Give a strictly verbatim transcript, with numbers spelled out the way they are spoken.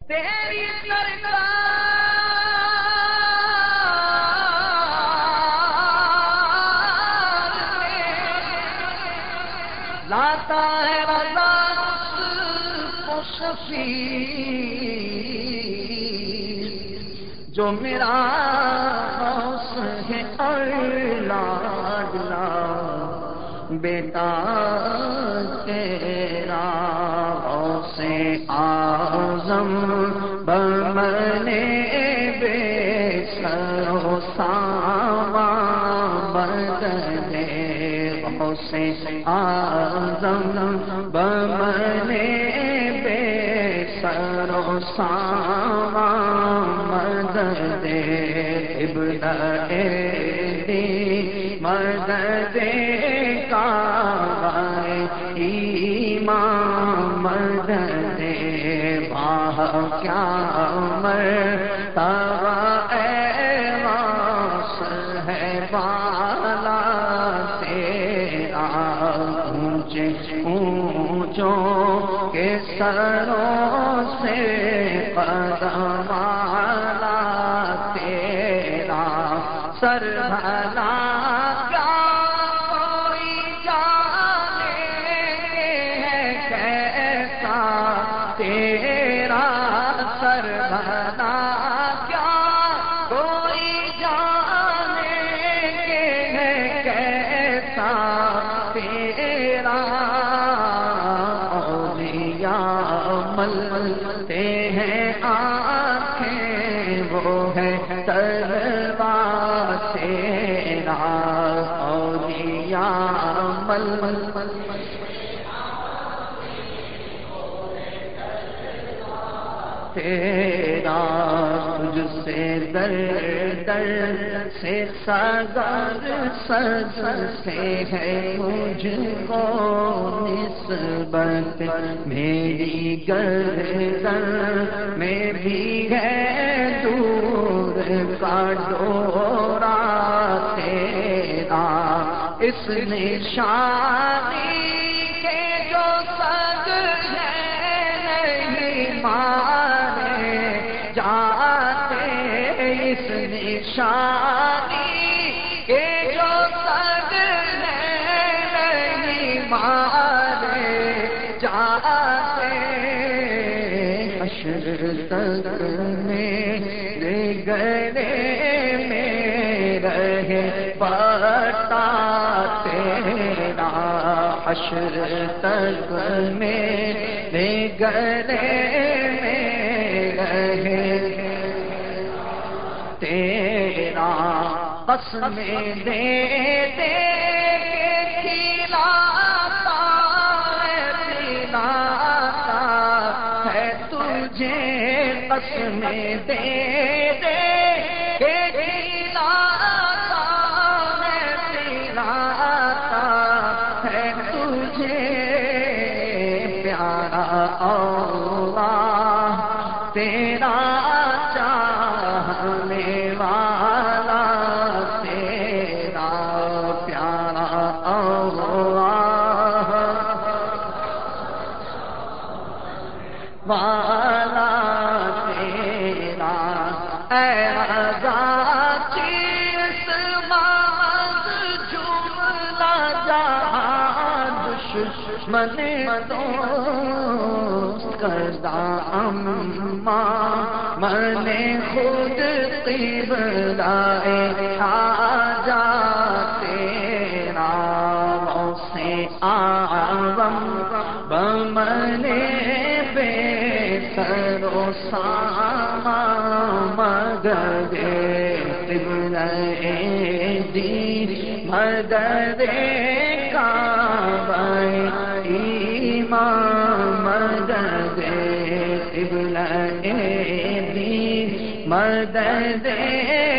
تیری سرکار لاتا ہے رضا کو شفیع جو میرا غوث ہے اور لاڈلا بیٹا تیرا غوث اعظم بمنے بے سر و سامان مدد غوث اعظم بمنے بے سر و سامان مدد ابن دی مدد کعبہ ایمان مدد باہ کیا مرتبہ اے واصل ہے بالا تیرا اونچے اونچوں کے سروں سے قدم اعلیٰ تیرا سر بھلا کیا کوئی جانے ہے کیسا تیرا سر بھلا کیا کوئی جانے ہے کیسا تیرا اولیاء ملتے ہیں آنکھیں وہ ہے تلوار تیرا اولیاء مل تیرا تجھ سے در در سے ساگر سز سے ہے مجھ کو نسبت میری گردن میں بھی ہے دور کا ڈورا تیرا اس نشانی کے جو سگ ہے نہیں مارے جاتے اس نشانی کے جو سگ ہے نہیں مارے جاتے حشر تک میرے گلے میں رہے پتا تیرا حشر تک میرے گلے میں رہے تیرا قسمیں دے دے کے کھلاتا ہے پلاتا ہے تجھے قسمیں دے دے کے کھلاتا ہے پلاتا ہے تجھے پیارا اللہ تیرا چاہنے والا تیرا پیارا اللہ والا تیرا اے رضا چیز ماز جملہ جہاں دشمن دوست کردہ اما من خود قبلہ حاجات تیرا غوث اعظم بمنے بے سر و سامان مدد قبلہ دی مدد کعبہ ایمان مدد قبلہ دی مدد